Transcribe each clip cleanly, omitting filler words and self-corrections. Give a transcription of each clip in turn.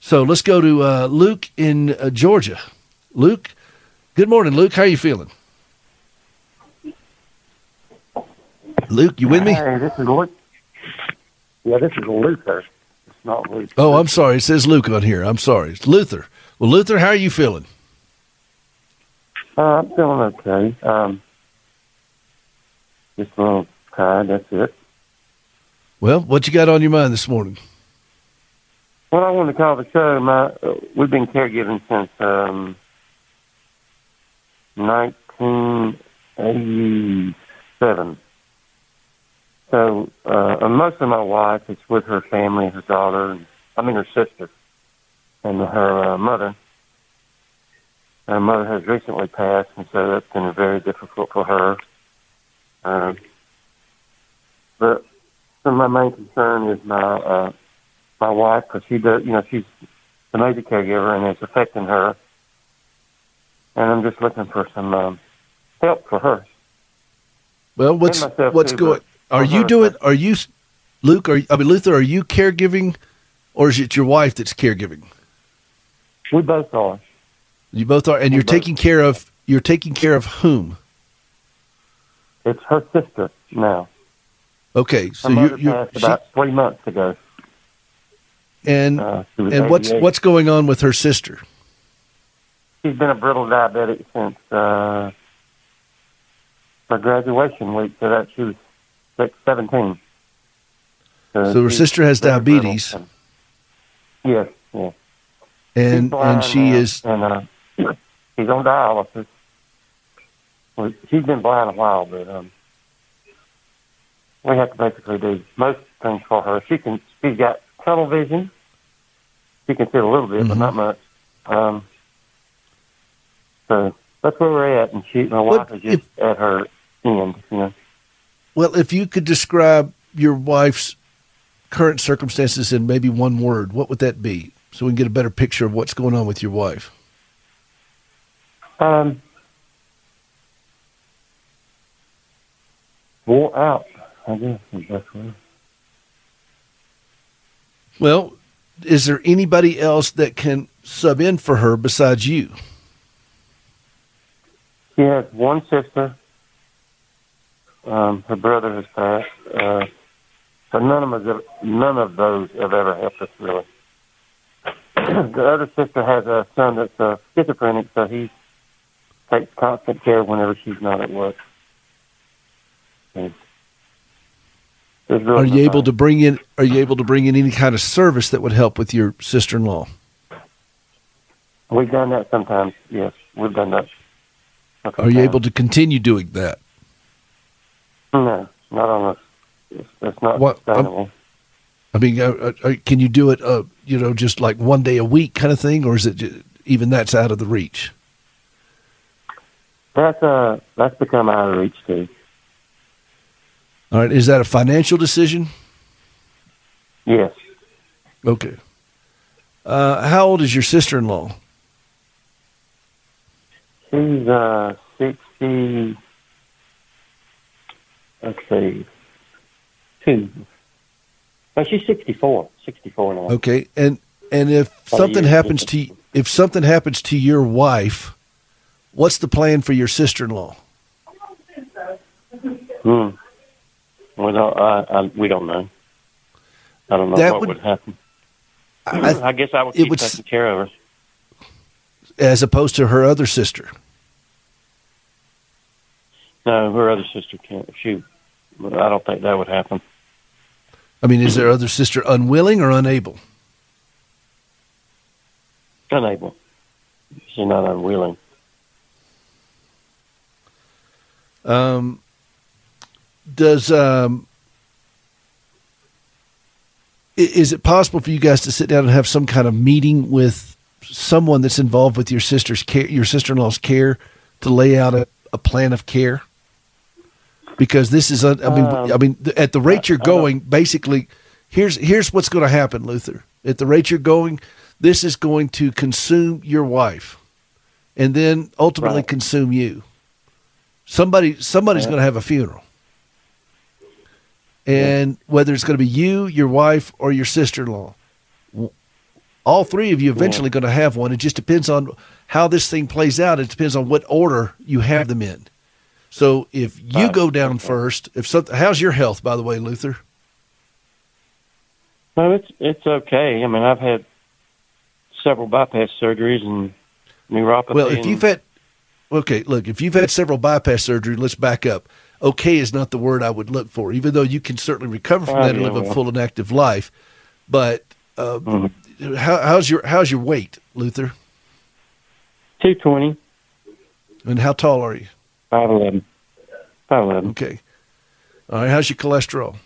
So let's go to Luke in Georgia. Luke, good morning, Luke. How are you feeling? Luke, you with me? Hey, this is Luke. Yeah, this is Luther. It's not Luke. Oh, I'm sorry. It says Luke on here. I'm sorry. It's Luther. Well, Luther, how are you feeling? I'm feeling okay. Just a little tired, that's it. Well, what you got on your mind this morning? Well, I wanted to call the show. We've been caregiving since 1987. So most of my wife is with her family, her daughter, her sister, and her mother. Her mother has recently passed, and so that's been very difficult for her. But so my main concern is my wife, because she's the major caregiver, and it's affecting her. And I'm just looking for some help for her. Well, what's going? Luther? Are you caregiving, or is it your wife that's caregiving? We both are. You both are, and you're taking care of whom? It's her sister now. Okay, so her mother passed about 3 months ago. And what's going on with her sister? She's been a brittle diabetic since her graduation week, so that she was 17. So her sister has diabetes. Yes. And she is. And she's on dialysis. Well, she's been blind a while, but we have to basically do most things for her. She's got tunnel vision. She can see a little bit, but not much. So that's where we're at, and my wife is just at her end. Well, if you could describe your wife's current circumstances in maybe one word, what would that be? So we can get a better picture of what's going on with your wife. Wore out, I guess, is the best way. Well, is there anybody else that can sub in for her besides you? She has one sister. Her brother has passed. But none of those have ever helped us, really. The other sister has a son that's schizophrenic, so he takes constant care whenever she's not at work. Really are you able to bring in any kind of service that would help with your sister-in-law? We've done that sometimes. Yes, we've done that. Are you able to continue doing that? No, not on us. It's not sustainable. Can you do it? Just like one day a week kind of thing, or is it even that's out of the reach? That's become out of reach too. All right. Is that a financial decision? Yes. Okay. How old is your sister-in-law? She's 60. Let's see. 2. No, she's 64. 64 now. Okay. And if something happens to your wife, what's the plan for your sister-in-law? We don't know. I don't know what would happen. I guess I would keep taking care of her. As opposed to her other sister. No, her other sister can't shoot. But I don't think that would happen. I mean, is their other sister unwilling or unable? Unable. She's not unwilling. Is it possible for you guys to sit down and have some kind of meeting with someone that's involved with your sister-in-law's care, to lay out a plan of care? Because this is, at the rate you're going, basically, here's what's going to happen, Luther. At the rate you're going, this is going to consume your wife, and then ultimately consume you. Somebody's going to have a funeral. And whether it's going to be you, your wife, or your sister-in-law, all three of you eventually going to have one. It just depends on how this thing plays out. It depends on what order you have them in. So if you go down first, how's your health, by the way, Luther? No, it's okay. I mean, I've had several bypass surgeries and neuropathy. Well, if you've had several bypass surgeries, let's back up. Okay is not the word I would look for, even though you can certainly recover from that and live a full and active life. But how's your weight, Luther? 220. And how tall are you? 5'11". 5'11". Okay. All right. How's your cholesterol?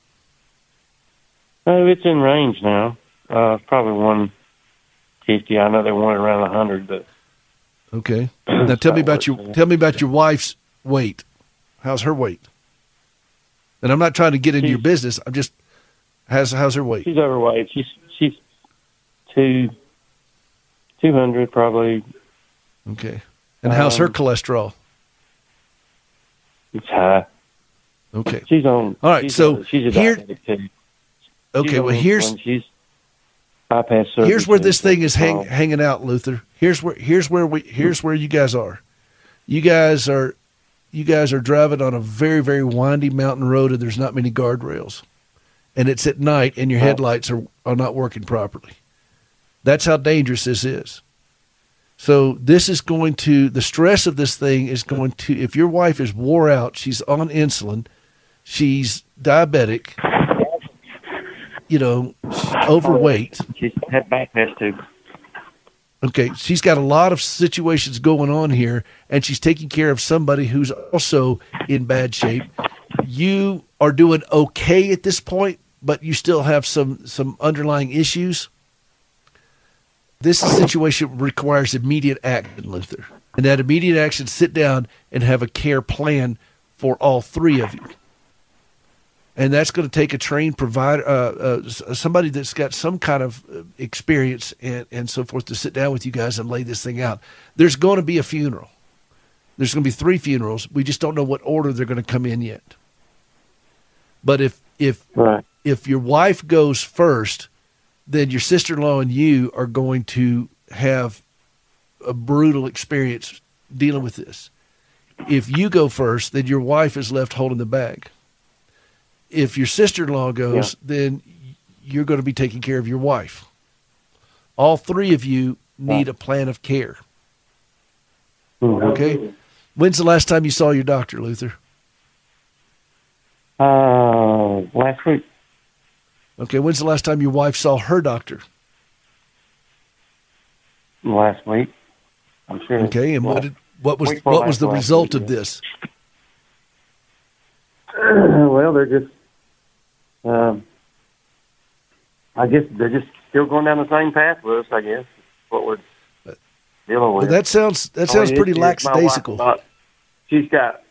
Oh, it's in range now. Probably 150. I know they want it around 100, but okay. Now tell me about your wife's weight. How's her weight? And I'm not trying to get into your business. I'm just how's her weight? She's overweight. She's 200 probably. Okay. And how's her cholesterol? It's high. Okay. She's on. All right. She's so she's a diabetic too. Okay. Well, she's bypass surgery. Here's where this thing is hanging out, Luther. Here's where you guys are. You guys are driving on a very, very windy mountain road, and there's not many guardrails, and it's at night, and your headlights are not working properly. That's how dangerous this is. So this is the stress of this thing is going to, if your wife is wore out, she's on insulin, she's diabetic, she's overweight. She's had bypass too. Okay, she's got a lot of situations going on here, and she's taking care of somebody who's also in bad shape. You are doing okay at this point, but you still have some underlying issues. This situation requires immediate action, Luther. And that immediate action, sit down and have a care plan for all three of you. And that's going to take a trained provider, somebody that's got some kind of experience and so forth to sit down with you guys and lay this thing out. There's going to be a funeral. There's going to be 3 funerals. We just don't know what order they're going to come in yet. But if your wife goes first, then your sister-in-law and you are going to have a brutal experience dealing with this. If you go first, then your wife is left holding the bag. If your sister-in-law goes, then you're going to be taking care of your wife. All 3 of you need a plan of care. Okay? When's the last time you saw your doctor, Luther? Last week. Okay, when's the last time your wife saw her doctor? Last week, I'm sure. Okay, and what was the result of this? Well, they're just, I guess they're just still going down the same path with us. I guess what we're dealing with. Well, that sounds pretty lackadaisical. She's got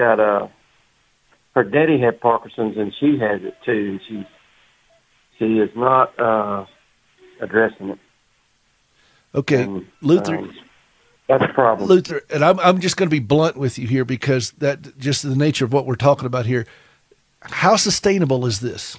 her daddy had Parkinson's and she has it too. She is not addressing it. Okay, and, Luther. That's a problem. Luther, and I'm just going to be blunt with you here because that just the nature of what we're talking about here. How sustainable is this?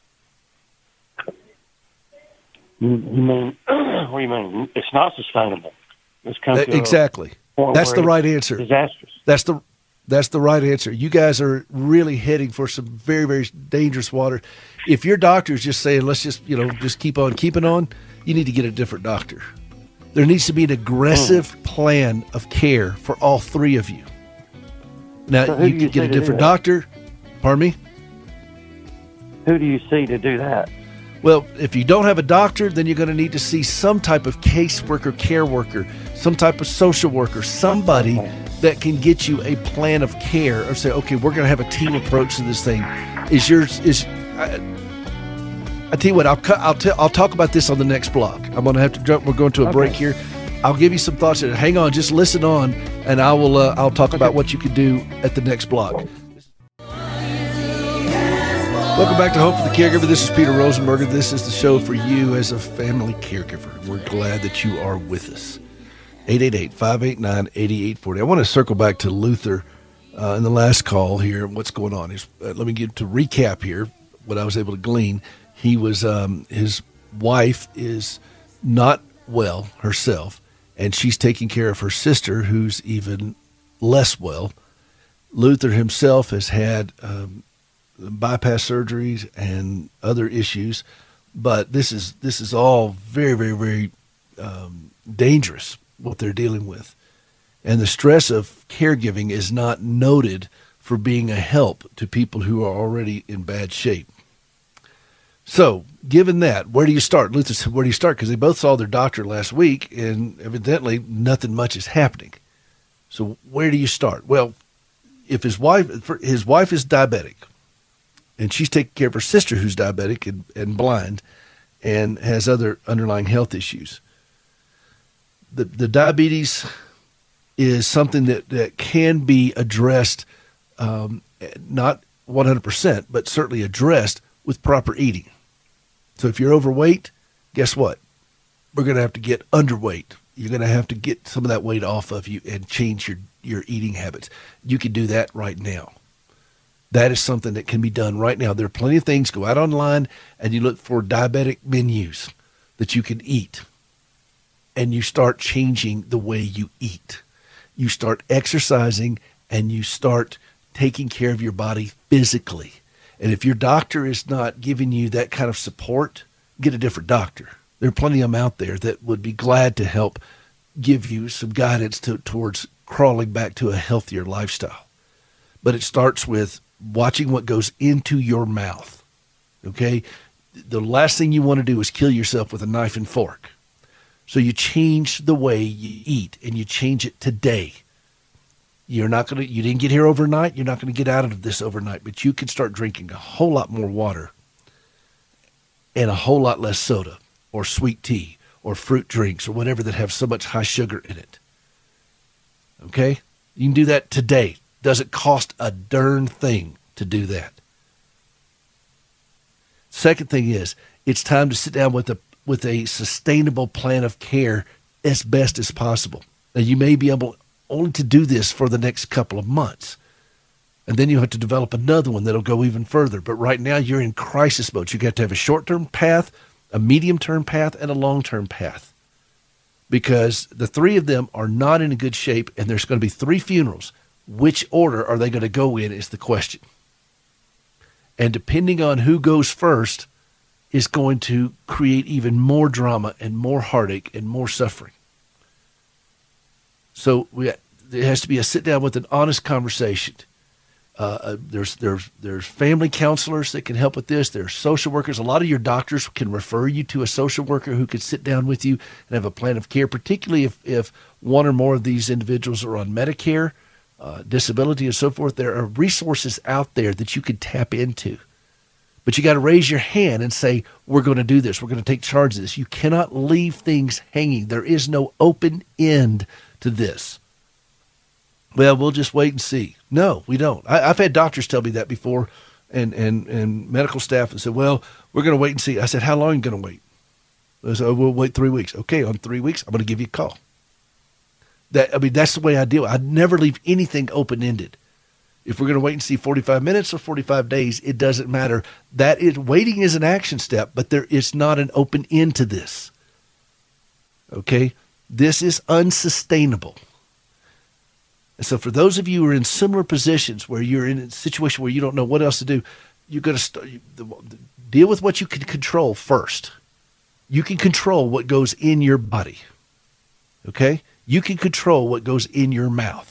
You mean? What do you mean? It's not sustainable. It's come to exactly. That's the right answer. Disastrous. That's the right answer. You guys are really heading for some very, very dangerous water. If your doctor is just saying, let's just keep on keeping on, you need to get a different doctor. There needs to be an aggressive plan of care for all 3 of you. Now, so you can get a different doctor. Pardon me? Who do you see to do that? Well, if you don't have a doctor, then you're going to need to see some type of caseworker, care worker, some type of social worker, somebody that can get you a plan of care or say, okay, we're going to have a team approach to this thing. I tell you what, I'll talk about this on the next block. I'm going to have to jump. We're going to a break here. I'll give you some thoughts. Hang on, just listen on, and I'll talk about what you can do at the next block. Welcome back to Hope for the Caregiver. This is Peter Rosenberger. This is the show for you as a family caregiver. We're glad that you are with us. 888-589-8840. I want to circle back to Luther in the last call here. What's going on? Let me get to recap here what I was able to glean. He was his wife is not well herself, and she's taking care of her sister who's even less well. Luther himself has had bypass surgeries and other issues, but this is all very, very, very dangerous, what they're dealing with. And the stress of caregiving is not noted for being a help to people who are already in bad shape. So, given that, where do you start? Luther said, where do you start? Because they both saw their doctor last week, and evidently nothing much is happening. So, where do you start? Well, if his wife is diabetic, and she's taking care of her sister who's diabetic and blind and has other underlying health issues, the diabetes is something that can be addressed, not 100%, but certainly addressed with proper eating. So if you're overweight, guess what? We're going to have to get underweight. You're going to have to get some of that weight off of you and change your eating habits. You can do that right now. That is something that can be done right now. There are plenty of things. Go out online and you look for diabetic menus that you can eat. And you start changing the way you eat. You start exercising and you start taking care of your body physically. And if your doctor is not giving you that kind of support, get a different doctor. There are plenty of them out there that would be glad to help give you some guidance towards crawling back to a healthier lifestyle. But it starts with watching what goes into your mouth, okay? The last thing you want to do is kill yourself with a knife and fork. So you change the way you eat, and you change it today. You didn't get here overnight. You're not going to get out of this overnight, but you can start drinking a whole lot more water and a whole lot less soda or sweet tea or fruit drinks or whatever that have so much high sugar in it. Okay? You can do that today. Doesn't cost a darn thing to do that. Second thing is, it's time to sit down with a sustainable plan of care as best as possible. Now, you may be able only to do this for the next couple of months. And then you have to develop another one that'll go even further. But right now you're in crisis mode. You got to have a short-term path, a medium-term path, and a long-term path. Because the three of them are not in a good shape, and there's going to be 3 funerals. Which order are they going to go in is the question. And depending on who goes first is going to create even more drama and more heartache and more suffering. So there has to be a sit down with an honest conversation. There's family counselors that can help with this. There's social workers. A lot of your doctors can refer you to a social worker who could sit down with you and have a plan of care, particularly if one or more of these individuals are on Medicare, disability, and so forth. There are resources out there that you could tap into. But you got to raise your hand and say, we're going to do this. We're going to take charge of this. You cannot leave things hanging. There is no open end to this. Well, we'll just wait and see. No, we don't. I've had doctors tell me that before and medical staff and said, well, we're going to wait and see. I said, how long are you going to wait? They said, we'll wait 3 weeks. Okay, on 3 weeks, I'm going to give you a call. That's the way I deal. I'd never leave anything open-ended. If we're going to wait and see 45 minutes or 45 days, it doesn't matter. Waiting is an action step, but there is not an open end to this. Okay? This is unsustainable. And so for those of you who are in similar positions where you're in a situation where you don't know what else to do, you're going to deal with what you can control first. You can control what goes in your body. Okay? You can control what goes in your mouth.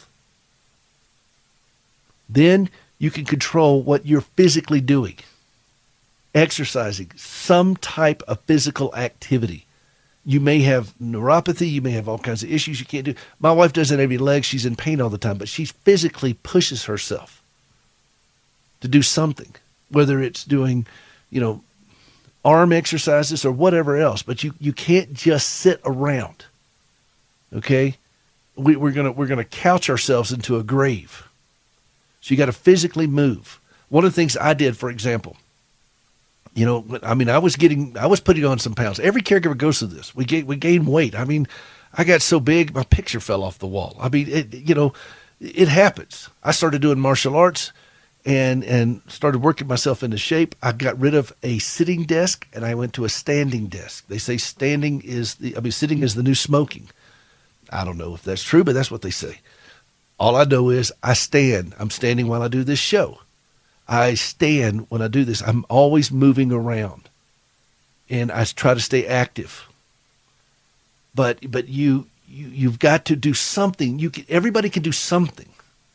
Then you can control what you're physically doing. Exercising, some type of physical activity. You may have neuropathy. You may have all kinds of issues you can't do. My wife doesn't have any legs. She's in pain all the time, but she physically pushes herself to do something, whether it's doing, arm exercises or whatever else. But you can't just sit around. Okay? We're gonna couch ourselves into a grave. So you got to physically move. One of the things I did, for example, I was putting on some pounds. Every caregiver goes through this. We gain weight. I got so big, my picture fell off the wall. It happens. I started doing martial arts, and started working myself into shape. I got rid of a sitting desk and I went to a standing desk. They say sitting is the new smoking. I don't know if that's true, but that's what they say. All I know is I stand. I'm standing while I do this show. I stand when I do this. I'm always moving around, and I try to stay active. But you've got to do something. Everybody can do something,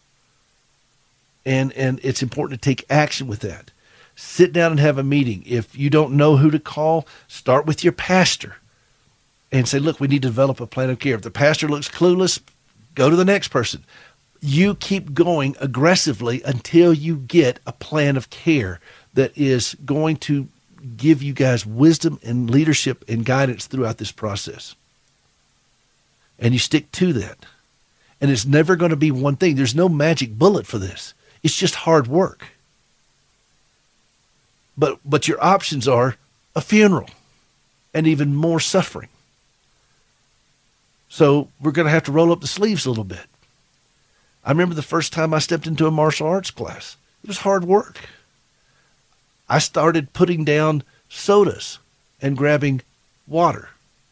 and it's important to take action with that. Sit down and have a meeting. If you don't know who to call, start with your pastor, and say, "Look, we need to develop a plan of care." If the pastor looks clueless, go to the next person. You keep going aggressively until you get a plan of care that is going to give you guys wisdom and leadership and guidance throughout this process. And you stick to that. And it's never going to be one thing. There's no magic bullet for this. It's just hard work. But your options are a funeral and even more suffering. So we're going to have to roll up the sleeves a little bit. I remember the first time I stepped into a martial arts class. It was hard work. I started putting down sodas and grabbing water.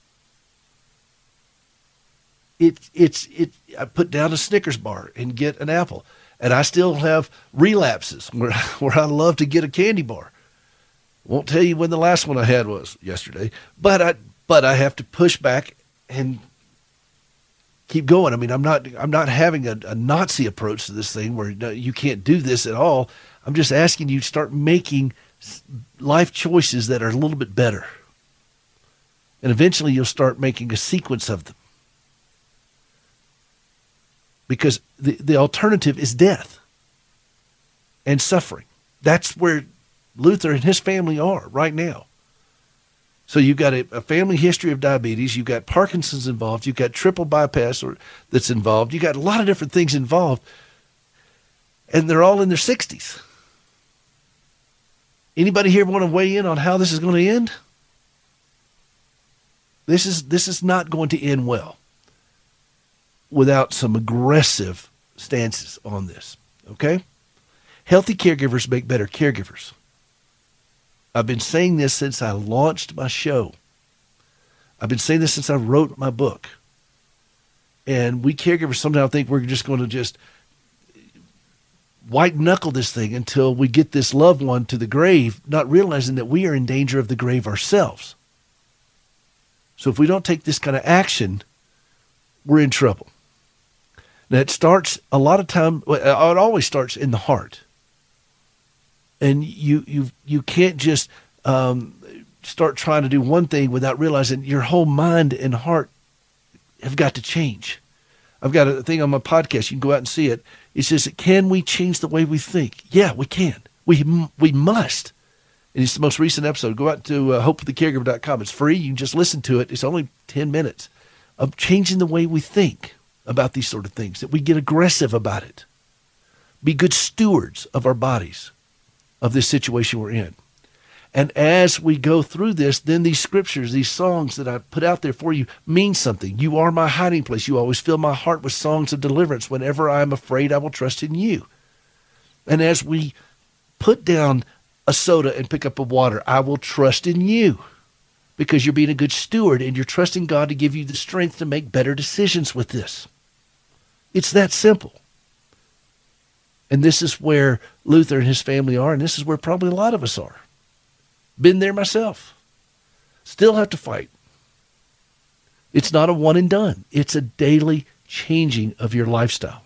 I put down a Snickers bar and get an apple. And I still have relapses where I love to get a candy bar. Won't tell you when the last one I had was yesterday, but I have to push back and keep going. I mean, I'm not having a Nazi approach to this thing where you can't do this at all. I'm just asking you to start making life choices that are a little bit better. And eventually you'll start making a sequence of them. Because the alternative is death and suffering. That's where Luther and his family are right now. So you've got a family history of diabetes. You've got Parkinson's involved. You've got triple bypass that's involved. You've got a lot of different things involved. And they're all in their 60s. Anybody here want to weigh in on how this is going to end? This is not going to end well without some aggressive stances on this, okay? Healthy caregivers make better caregivers. I've been saying this since I launched my show. I've been saying this since I wrote my book. And we caregivers sometimes think we're just going to just white knuckle this thing until we get this loved one to the grave, not realizing that we are in danger of the grave ourselves. So if we don't take this kind of action, we're in trouble. Now it starts a lot of time, it always starts in the heart. And you can't just start trying to do one thing without realizing your whole mind and heart have got to change. I've got a thing on my podcast. You can go out and see it. It says, can we change the way we think? Yeah, we can. We must. And it's the most recent episode. Go out to hopeforthecaregiver.com. It's free. You can just listen to it. It's only 10 minutes of changing the way we think about these sort of things, that we get aggressive about it. Be good stewards of our bodies, of this situation we're in. And as we go through this, then these scriptures, these songs that I put out there for you mean something. You are my hiding place. You always fill my heart with songs of deliverance. Whenever I am afraid, I will trust in you. And as we put down a soda and pick up a water, I will trust in you, because you're being a good steward and you're trusting God to give you the strength to make better decisions with this. It's that simple. And this is where Luther and his family are, and this is where probably a lot of us are. Been there myself. Still have to fight. It's not a one and done. It's a daily changing of your lifestyle.